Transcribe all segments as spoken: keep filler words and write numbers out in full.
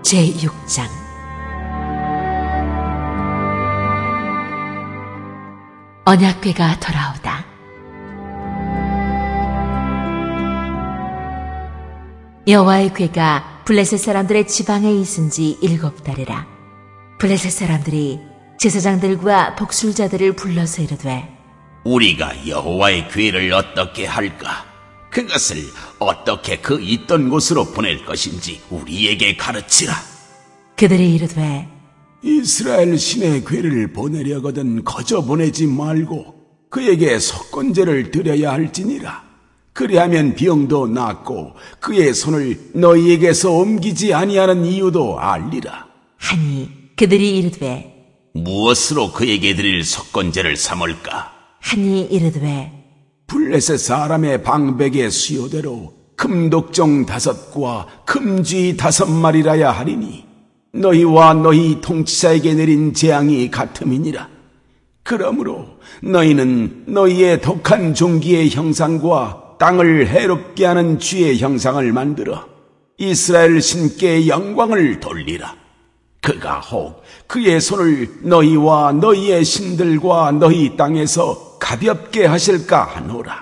제육 장. 언약궤가 돌아오다. 여호와의 궤가 블레셋 사람들의 지방에 있은 지 일곱 달이라. 블레셋 사람들이 제사장들과 복술자들을 불러서 이르되, 우리가 여호와의 궤를 어떻게 할까? 그것을 어떻게 그 있던 곳으로 보낼 것인지 우리에게 가르치라. 그들이 이르되, 이스라엘 신의 궤를 보내려거든 거저 보내지 말고 그에게 속건제를 드려야 할지니라. 그리하면 병도 낫고 그의 손을 너희에게서 옮기지 아니하는 이유도 알리라. 하니 그들이 이르되, 무엇으로 그에게 드릴 속건제를 삼을까? 하니 이르되, 블레셋 사람의 방백의 수요대로 금독종 다섯과 금쥐 다섯 마리라야 하리니 너희와 너희 통치자에게 내린 재앙이 같음이니라. 그러므로 너희는 너희의 독한 종기의 형상과 땅을 해롭게 하는 쥐의 형상을 만들어 이스라엘 신께 영광을 돌리라. 그가 혹 그의 손을 너희와 너희의 신들과 너희 땅에서 가볍게 하실까 하노라.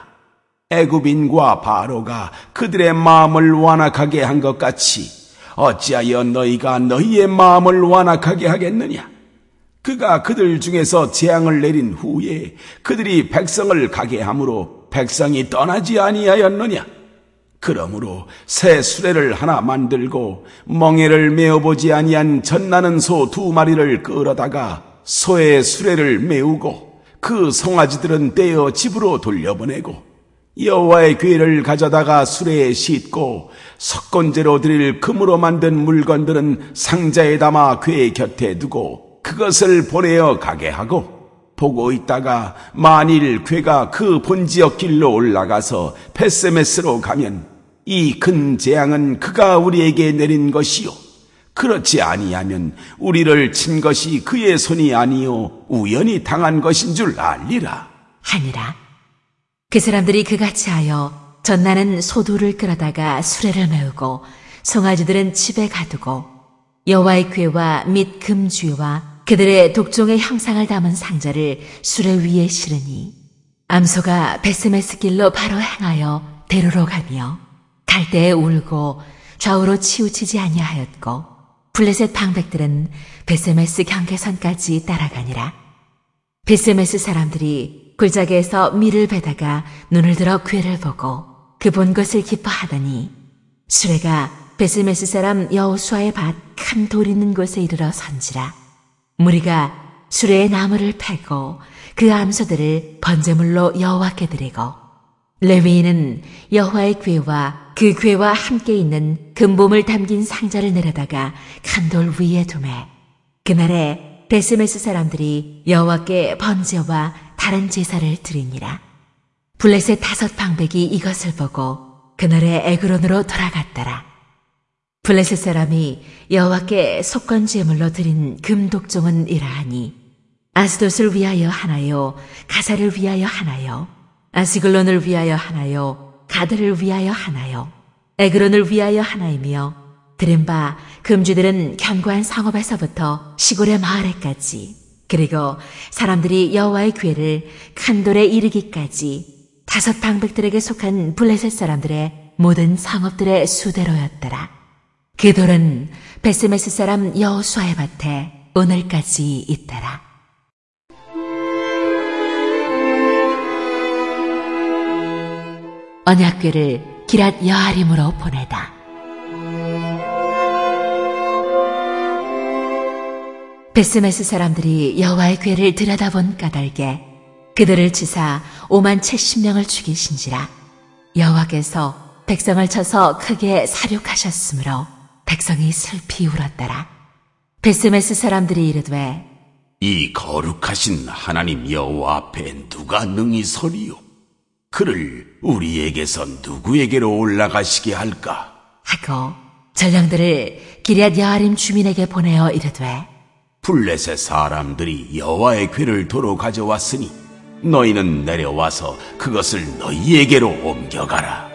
애굽인과 바로가 그들의 마음을 완악하게 한 것 같이 어찌하여 너희가 너희의 마음을 완악하게 하겠느냐? 그가 그들 중에서 재앙을 내린 후에 그들이 백성을 가게 함으로 백성이 떠나지 아니하였느냐? 그러므로 새 수레를 하나 만들고 멍에를 메어보지 아니한 젖나는 소 두 마리를 끌어다가 소의 수레를 메우고 그 송아지들은 떼어 집으로 돌려보내고 여호와의 궤를 가져다가 수레에 싣고 속건제로 드릴 금으로 만든 물건들은 상자에 담아 궤 곁에 두고 그것을 보내어 가게 하고, 보고 있다가 만일 궤가 그 본지역 길로 올라가서 베세메스로 가면 이 큰 재앙은 그가 우리에게 내린 것이요 그렇지 아니하면 우리를 친 것이 그의 손이 아니요 우연히 당한 것인 줄 알리라. 하니라. 그 사람들이 그같이 하여 젖나는 소두를 끌어다가 수레를 메우고 송아지들은 집에 가두고 여호와의 궤와 및 금쥐와 그들의 독종의 형상을 담은 상자를 수레 위에 실으니 암소가 베스메스 길로 바로 행하여 대로로 가며 갈 때에 울고 좌우로 치우치지 아니하였고 블레셋 방백들은 베스메스 경계선까지 따라가니라. 베스메스 사람들이 굴작에서 밀을 베다가 눈을 들어 궤를 보고 그 본 것을 기뻐하더니 수레가 베스메스 사람 여호수아의 밭 큰 돌 있는 곳에 이르러 선지라. 무리가 수레의 나무를 패고 그 암소들을 번제물로 여호와께 드리고 레위인은 여호와의 궤와 그 궤와 함께 있는 금봄을 담긴 상자를 내려다가 큰 돌 위에 두매 그날에 베스메스 사람들이 여호와께 번제와 다른 제사를 드리니라. 블레셋 다섯 방백이 이것을 보고 그날에 에그론으로 돌아갔더라. 블레셋 사람이 여호와께 속건 제물로 드린 금독종은 이러하니 아스돗을 위하여 하나요, 가사를 위하여 하나요, 아스글론을 위하여 하나요, 가드를 위하여 하나요, 에그론을 위하여 하나이며 들은 바 금쥐들은 견고한 성읍에서부터 시골의 마을에까지 그리고 사람들이 여호와의 궤를 큰 돌에 이르기까지 다섯 방백들에게 속한 블레셋 사람들의 모든 성읍들의 수대로였더라. 그 돌은 베스메스 사람 여호수아의 밭에 오늘까지 있더라. 언약궤를 기랏 여아림으로 보내다. 베스메스 사람들이 여호와의 궤를 들여다본 까닭에 그들을 치사 오만 칠십 명을 죽이신지라. 여호와께서 백성을 쳐서 크게 사륙하셨으므로 백성이 슬피 울었더라. 베스메스 사람들이 이르되, 이 거룩하신 하나님 여호와 앞에 누가 능히 서리요? 그를 우리에게서 누구에게로 올라가시게 할까? 하고 전령들을 기럇 여아림 주민에게 보내어 이르되, 블레셋 사람들이 여호와의 궤를 도로 가져왔으니 너희는 내려와서 그것을 너희에게로 옮겨가라.